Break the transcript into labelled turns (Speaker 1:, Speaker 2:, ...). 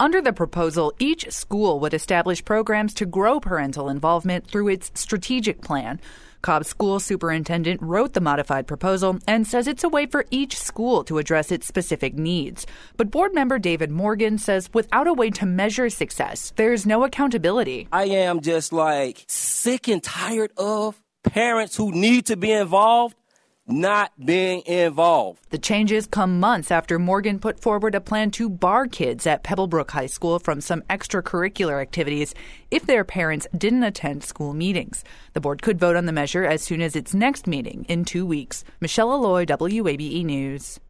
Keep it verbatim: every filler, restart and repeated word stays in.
Speaker 1: Under the proposal, each school would establish programs to grow parental involvement through its strategic plan. Cobb's school superintendent wrote the modified proposal and says it's a way for each school to address its specific needs. But board member David Morgan says without a way to measure success, there's no accountability.
Speaker 2: I am just like sick and tired of parents who need to be involved not being involved.
Speaker 1: The changes come months after Morgan put forward a plan to bar kids at Pebblebrook High School from some extracurricular activities if their parents didn't attend school meetings. The board could vote on the measure as soon as its next meeting in two weeks. Michelle Alloy, W A B E News.